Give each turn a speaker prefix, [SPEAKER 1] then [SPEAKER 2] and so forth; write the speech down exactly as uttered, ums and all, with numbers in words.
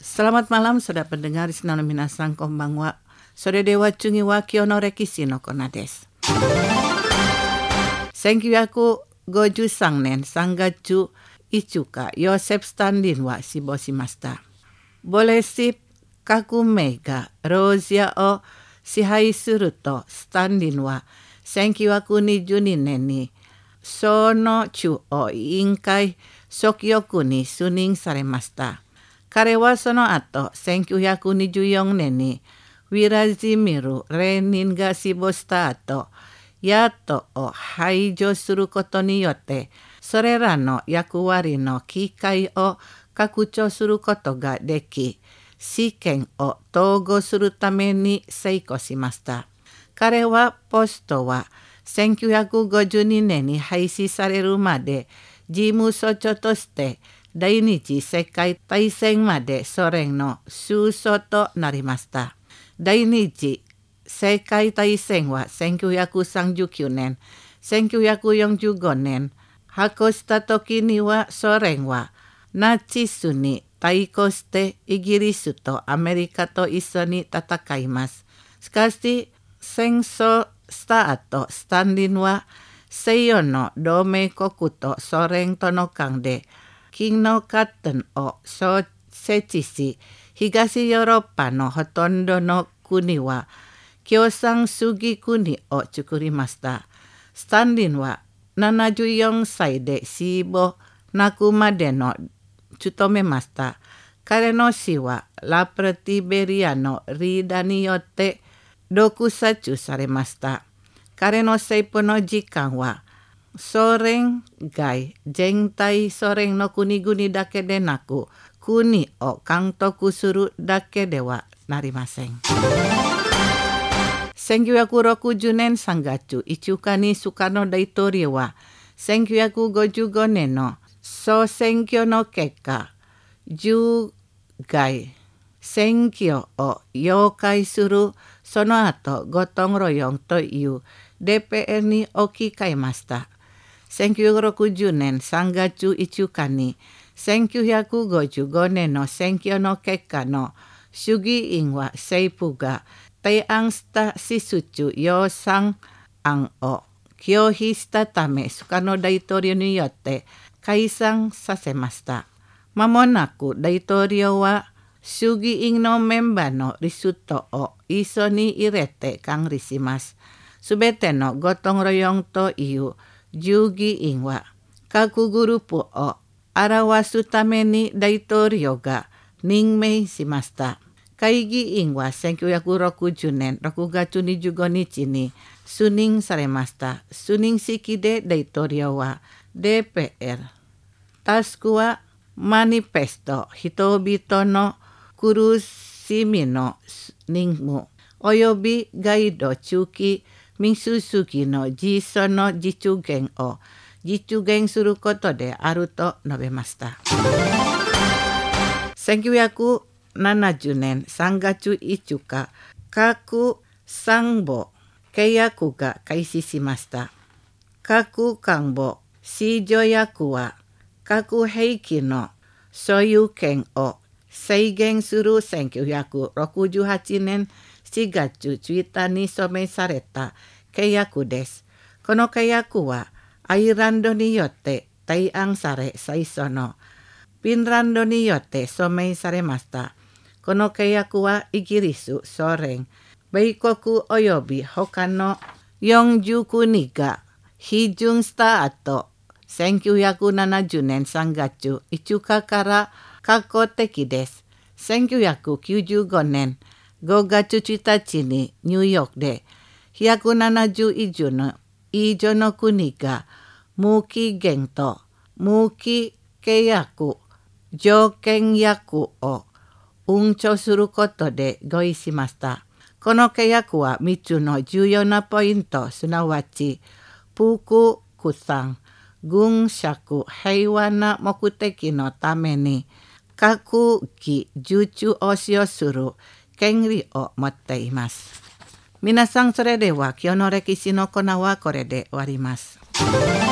[SPEAKER 1] Selamat malam, saudara pendengar Risna no Minasan konbanwa. Sore dewa cungi wa kyo no rekisi no kona desu. Senki yaku goju sangnen sangachu ichuka Yosef Standin wa shiboshimashita. Boleh sip kaku mega Rosia o shihai suru to Standin wa senki yaku ni juni ni sono chu o inkai shokyoku ni sunin saremashita. Kare wa sono ato senki yaku ni juyong ni Wirajimiru renin ga shiboshita ato yato o haijo suru koto ni yotte sorera no yakuwari no kikai o kakucho suru koto ga deki shiken o tougo suru tame ni seiko shimashita. Kare wa posto waせんきゅうひゃくごじゅうにねんに廃止されるまで事務所長として第二次世界大戦までソ連の首相となりました。第二次世界大戦はせんきゅうひゃくさんじゅうきゅうねん、せんきゅうひゃくよんじゅうごねん発行した時にはソ連はナチスに対抗してイギリスとアメリカと一緒に戦います。しかし戦争した後、スタンディンは西洋の同盟国とソ連との間で金のカットンを設置し、東ヨーロッパのほとんどの国は共産主義国を作りました。スタンディンはななじゅうよんさいで死を亡くまでの務めました。彼の死はラプラティベリアのリーダーによって毒殺されました。彼の生父の時間はソ連外全体ソ連の国々だけでなく国を監督するだけではなりません。せんきゅうひゃくろくじゅうねんさんがついつかにスカノ大統領はせんきゅうひゃくごじゅうごねんの総選挙の結果従外選挙を要介するその後ゴトンロヨンという ディーピーエル に置き換えました。せんきゅうひゃくろくじゅうねんさんがついつかにせんきゅうひゃくごじゅうごねんの選挙の結果の衆議院は政府が提案した支出予算案を拒否したためスカノ大統領によって解散させました。まもなく大統領は衆議院のメンバーのリストを一緒に入れて管理します。すべてのゴトンロヨンという従議員は各グループを表すために大統領が任命しました。会議員はせんきゅうひゃくろくじゅうねんろくがつにじゅうごにちに就任されました。就任式で大統領は ディーピーエル タスクはマニフェスト人々の苦しみの任務およびガイド中期民主主義の実相の実現を実現することであると述べました。せんきゅうひゃくななじゅうねんさんがついつか核参謀契約が開始しました。核官房新条約は核兵器の所有権を制限するせんきゅうひゃくろくじゅうはちねんしがつついたちに署名された契約です。この契約はアイルランドによって提案され最初のフィンランドによって署名されました。この契約はイギリス、ソ連、米国および他のよんじゅうくにが批准した後、せんきゅうひゃくななじゅうねんさんがついつかから過去的です。せんきゅうひゃくきゅうじゅうごねんごがつついたちにニューヨークでひゃくななじゅう以上の以上の国が無期限と無期契約条件約を運用することで合意しました。この契約はみっつの重要なポイント、すなわち不屈不散、軍縮、平和な目的のために核機受注を使用する権利を持っています。皆さん、それでは今日の歴史のコーナーはこれで終わります。